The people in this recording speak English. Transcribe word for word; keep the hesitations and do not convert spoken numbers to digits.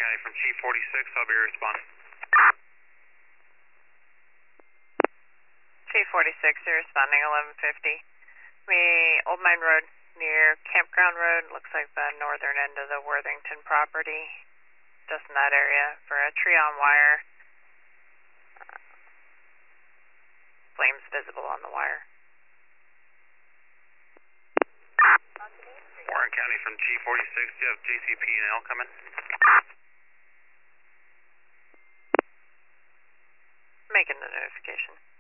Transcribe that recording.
County from Chief forty-six, I'll be responding. Chief forty-six, you're responding eleven fifty. We, Old Mine Road near Campground Road, looks like the northern end of the Worthington property. Just in that area for a tree on wire. Flames visible on the wire. Warren County from Chief forty-six, do you have J C P and L coming? Making the notification.